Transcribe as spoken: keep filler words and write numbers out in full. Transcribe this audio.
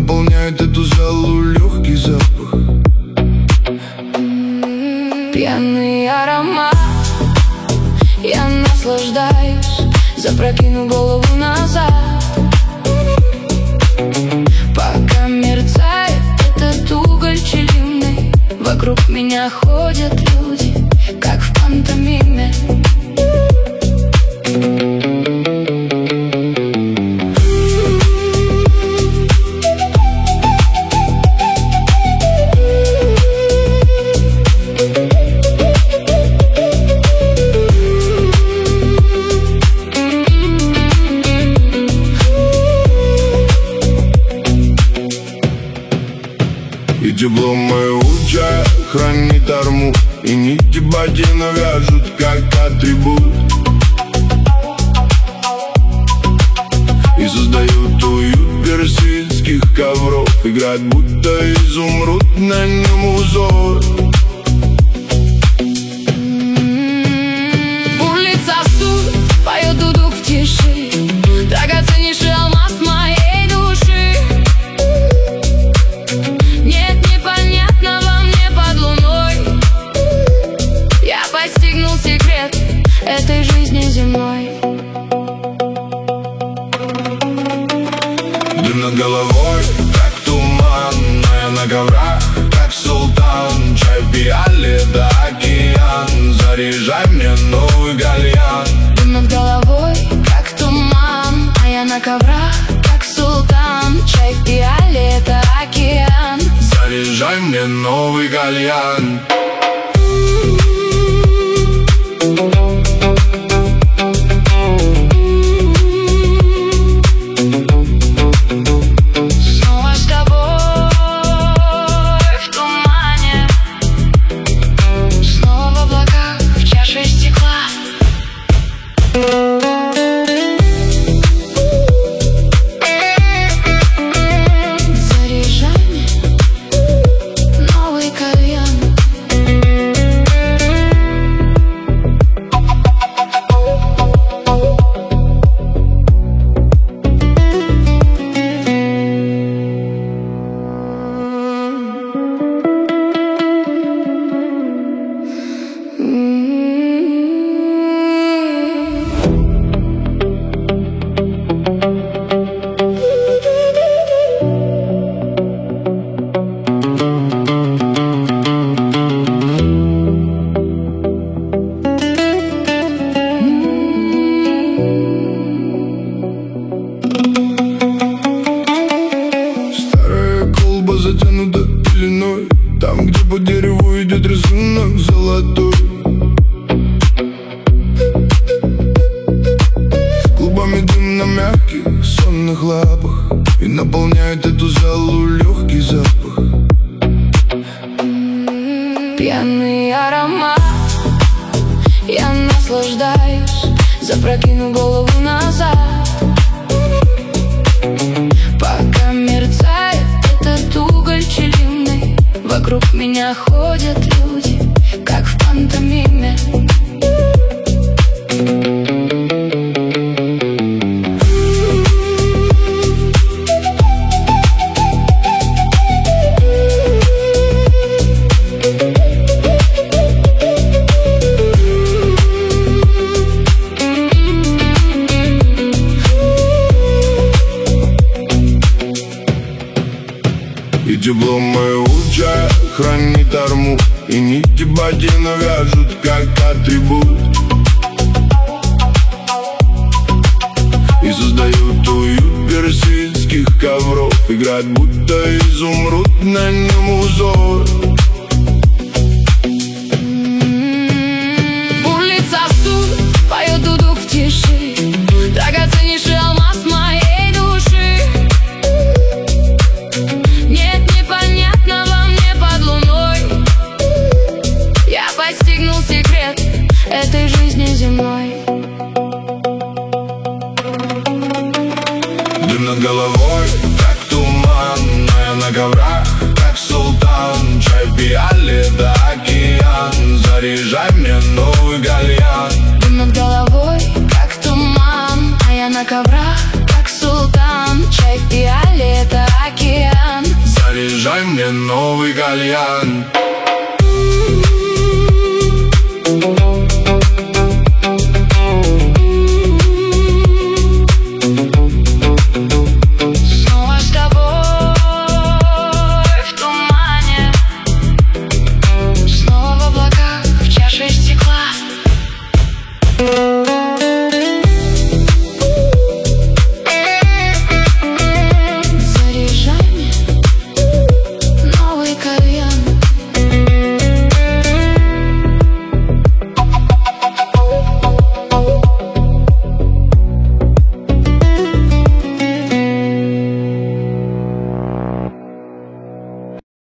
наполняет эту залу легкий запах. Пьяный аромат, я наслаждаюсь, запрокину голову назад. Пока мерцает этот уголь чилимный, вокруг меня ходят люди, как в пантомиме. И тепло моего чая хранит арму, и нити ботина вяжут, как атрибут, и создают уют персидских ковров. Играет будто изумруд, на нем узор. Улица студ, поет дудук в тиши, драгоценнейший алмаз моей души. Нет непонятного мне под луной, я постигнул секрет этой жизни земной. Дым над головой, как туман, но я на коврах, как султан. Чай в пиале, да океан, заряжай мне новый гальян. Дым над головой, как туман, а я на коврах, как султан. Чай в пиале, это океан, заряжай мне новый гальян. Снова с тобой в тумане, снова в облаках, в чаше стекла. Заряжай мне новый кальян. Старая колба затянута пеленой, там, где по дереву идет рисунок золотой. Клубами дым на мягких сонных лапах, и наполняет эту залу легкий запах. Пьяный аромат, я наслаждаюсь, запрокину голову назад. Пока мерцает этот уголь чилимный, вокруг меня ходят люди, как в пантомиме. И тепло моего чая хранит арму, и нити ботина вяжут, как атрибут, и создают уют персидских ковров. Играет будто изумруд, на нем узор. Улица студ, поет дудук в тиши, драгоценнейший алмаз моей души. Нет непонятного мне под луной, я постигнул секрет этой жизни земной. Дым над головой, как туман, но я на коврах, как султан. Чай кальян.